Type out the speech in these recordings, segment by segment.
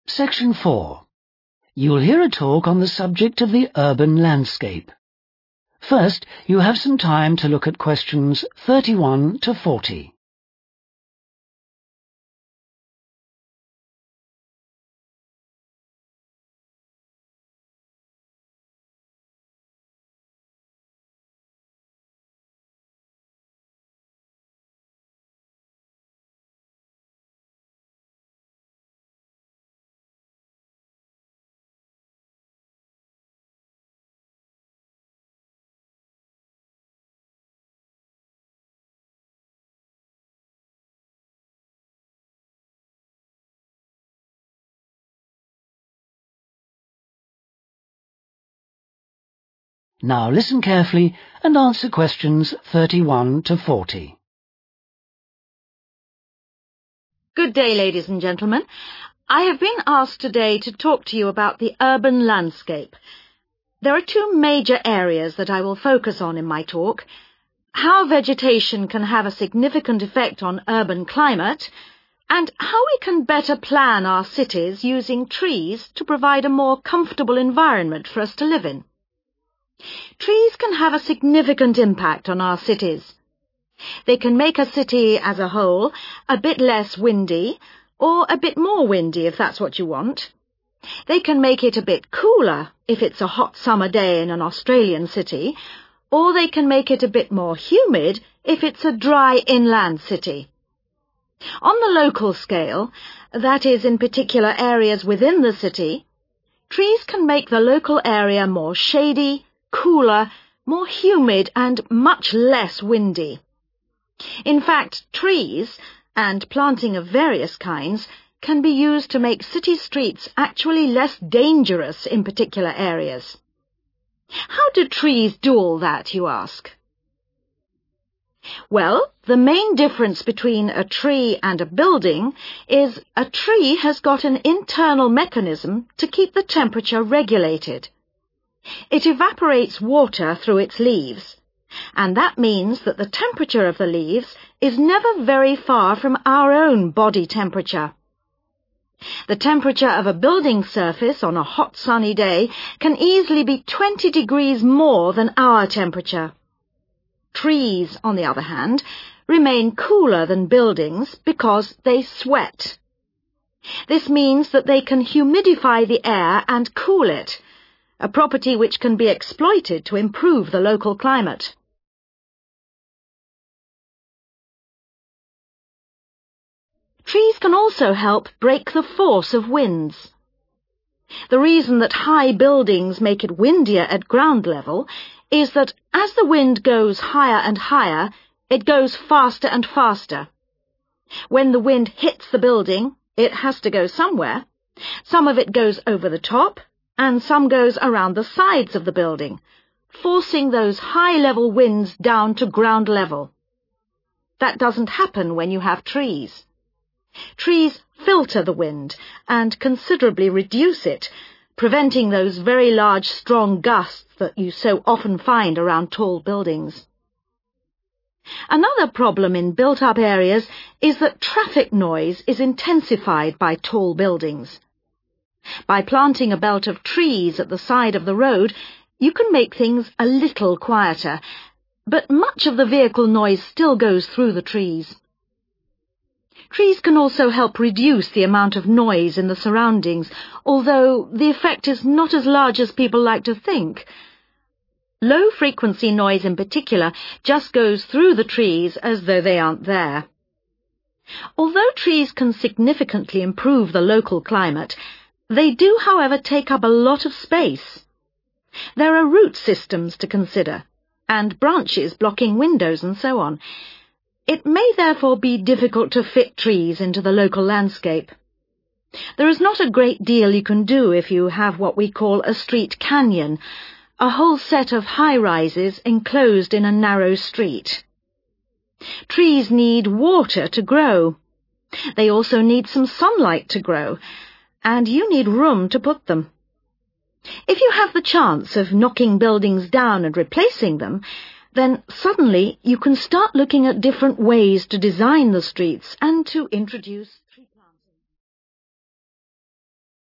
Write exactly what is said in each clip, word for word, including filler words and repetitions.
Section four. You'll hear a talk on the subject of the urban landscape. First, you have some time to look at questions thirty-one to forty. Now listen carefully and answer questions thirty-one to forty. Good day, ladies and gentlemen. I have been asked today to talk to you about the urban landscape. There are two major areas that I will focus on in my talk: how vegetation can have a significant effect on urban climate, and how we can better plan our cities using trees to provide a more comfortable environment for us to live in. Trees can have a significant impact on our cities. They can make a city as a whole a bit less windy, or a bit more windy if that's what you want. They can make it a bit cooler if it's a hot summer day in an Australian city, or they can make it a bit more humid if it's a dry inland city. On the local scale, that is in particular areas within the city, trees can make the local area more shady, cooler, more humid and much less windy. In fact, trees, and planting of various kinds, can be used to make city streets actually less dangerous in particular areas. How do trees do all that, you ask? Well, the main difference between a tree and a building is a tree has got an internal mechanism to keep the temperature regulated. It evaporates water through its leaves, and that means that the temperature of the leaves is never very far from our own body temperature. The temperature of a building surface on a hot sunny day can easily be twenty degrees more than our temperature. Trees, on the other hand, remain cooler than buildings because they sweat. This means that they can humidify the air and cool it, a property which can be exploited to improve the local climate. Trees can also help break the force of winds. The reason that high buildings make it windier at ground level is that as the wind goes higher and higher, it goes faster and faster. When the wind hits the building, it has to go somewhere. Some of it goes over the top, and some goes around the sides of the building, forcing those high-level winds down to ground level. That doesn't happen when you have trees. Trees filter the wind and considerably reduce it, preventing those very large, strong gusts that you so often find around tall buildings. Another problem in built-up areas is that traffic noise is intensified by tall buildings. By planting a belt of trees at the side of the road, you can make things a little quieter, but much of the vehicle noise still goes through the trees. Trees can also help reduce the amount of noise in the surroundings, although the effect is not as large as people like to think. Low-frequency noise in particular just goes through the trees as though they aren't there. Although trees can significantly improve the local climate, they do, however, take up a lot of space. There are root systems to consider, and branches blocking windows and so on. It may therefore be difficult to fit trees into the local landscape. There is not a great deal you can do if you have what we call a street canyon, a whole set of high-rises enclosed in a narrow street. Trees need water to grow. They also need some sunlight to grow, and you need room to put them. If you have the chance of knocking buildings down and replacing them, then suddenly you can start looking at different ways to design the streets and to introduce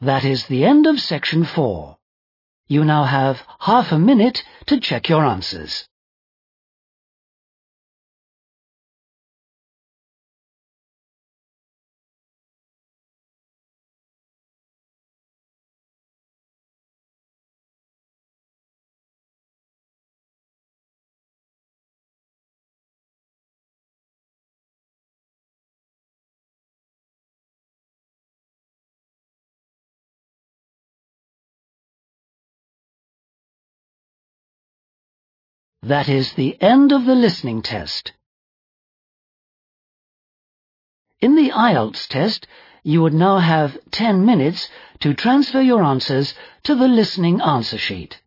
That is the end of section four. You now have half a minute to check your answers. That is the end of the listening test. In the I E L T S test, you would now have ten minutes to transfer your answers to the listening answer sheet.